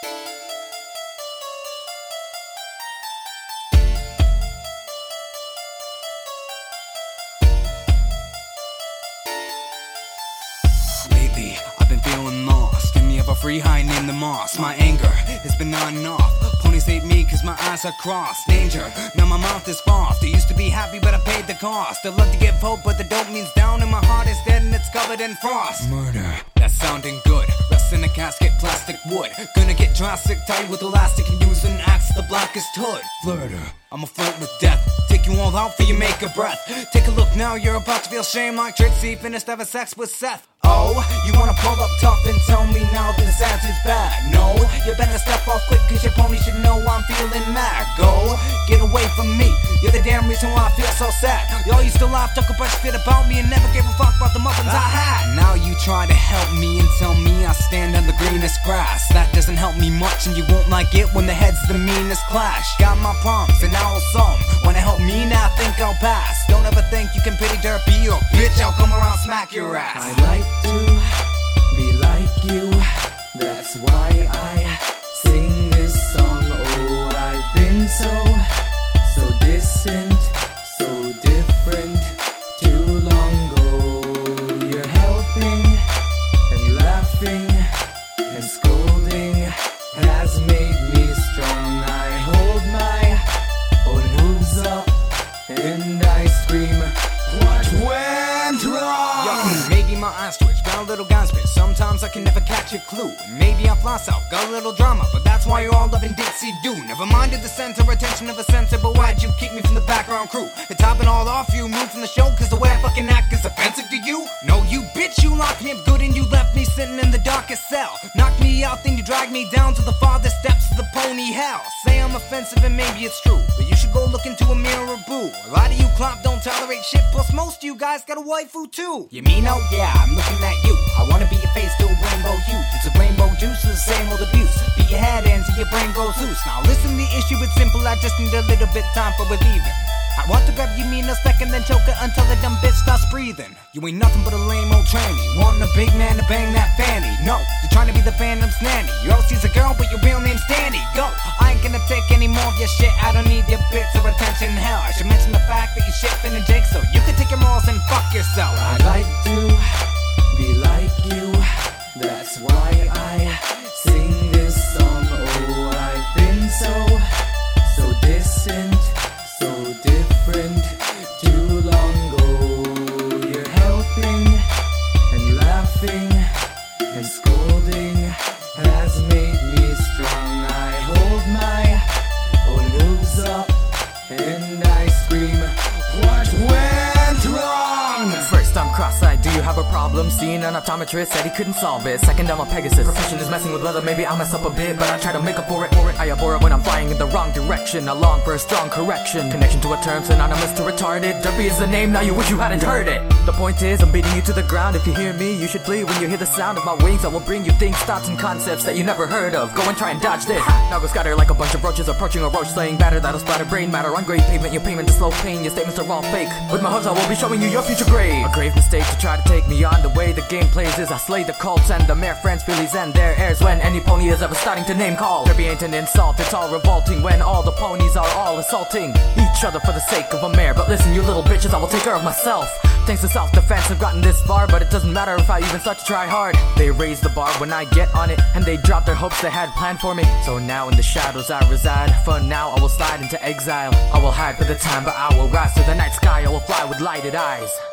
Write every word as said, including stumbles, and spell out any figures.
Lately, I've been feeling lost. In the ever free high named the moss. My anger has been on and off. Ponies hate me cause my eyes are crossed. Danger, now my mouth is soft. I used to be happy but I paid the cost. I love to give hope but the dope means down. And my heart is dead and it's covered in frost. Murder, that's sounding good. Rest in a casket, plastic wood. Gonna get drastic, tight with elastic. And use an axe, the blackest hood. Flirter, I'ma flirt with death. Take you all out for you make a breath. Take a look now, you're about to feel shame like Trixie finished having sex with Seth. Oh, you wanna pull up tough and tell me now this attitude's bad? No, you better step off quick cause your pony should know I'm feeling mad. Go, get away from me. You're the damn reason why I feel so sad. Y'all used to laugh, talk a bunch of shit about me and never gave a fuck about the muffins I had. Now you try to help me and tell me I stand on the greenest grass. That doesn't help me much and you won't like it when the heads the meanest clash. Got my problems and now I'll solve them. Wanna help me now, think I'll pass. Don't ever think you can pity dirt, be your bitch, I'll come around smack your ass. I like to be like you, that's why I sing this song. Oh, I've been so, so distant, so different, too long ago. You're helping and laughing and scolding has made me strong. I hold my own hooves up and I scream, what went wrong? Yo, maybe my eyes twitch, got a little gun spit. Sometimes I can never catch a clue. Maybe I fly south, got a little drama, but that's why you're all loving Dixie Doo. Never minded the center, attention of a censor, but why'd you kick me from the background crew? It's topping all off you, moved from the show, cause the way I fucking act is offensive to you? No, you bitch, you locked me up good and you left me sitting in the darkest cell. Knocked me out, then you dragged me down to the farthest steps of the pony hell. Say I'm offensive and maybe it's true, but you should go look into a mirror, boo. A lot of you clop don't tolerate shit, plus most of you guys got a waifu too. You mean, oh yeah, I'm looking at you. I wanna be your face to a rainbow hue. It's a rainbow juice, it's the same old abuse. Beat your head in till your brain goes loose. Now listen, the issue is simple, I just need a little bit time for relieving. I want to grab you mean a second, then choke it until the dumb bitch starts breathing. You ain't nothing but a lame old tranny, wanting a big man to bang that fanny. No, you're trying to be the Phantom's nanny. Your O C's a girl, but your real name's Danny. Go, I ain't gonna take any more of your shit. I don't need your bits or attention. Hell, I should mention the fact that you shit Finn and Jake, so you can take your morals and fuck yourself. I like to be like you, that's why I sing this song. Oh, I've been so, so distant, so different, too long ago. You're helping and laughing and scolding has made me strong. I hold my own hooves up and I scream, what went wrong? First, I'm cross-eyed, do you have a problem? Seeing an optometrist said he couldn't solve it. Second, I'm a Pegasus, profession is messing with leather. Maybe I mess up a bit, but I try to make up for it, for it. I abhor it when I'm flying in the wrong direction. I long for a strong correction. Connection to a term synonymous to retarded. Derpy is the name, now you wish you hadn't heard it. The point is, I'm beating you to the ground. If you hear me, you should flee. When you hear the sound of my wings, I will bring you things, thoughts, and concepts that you never heard of. Go and try and dodge this. Now go scatter like a bunch of roaches approaching a roach, slaying batter that'll splatter brain matter on grade pavement. Your payment to slow pain, your statements are all fake. With my hooves, I will be showing you your future grave. A grave mistake to try to take me on. The way the game plays is I slay the cults and the mere friends, fillies, and their heirs. When any pony is ever starting to name call, Derby ain't an insult, it's all revolting. When all the ponies are all assaulting each other for the sake of a mare. But listen, you little bitches, I will take care of myself. Thanks to self-defense, I've gotten this far, but it doesn't matter if I even start to try hard. They raise the bar when I get on it, and they drop their hopes they had planned for me. So now in the shadows I reside. For now I will slide into exile. I will hide for the time, but I will rise to the night sky. I will fly with lighted eyes.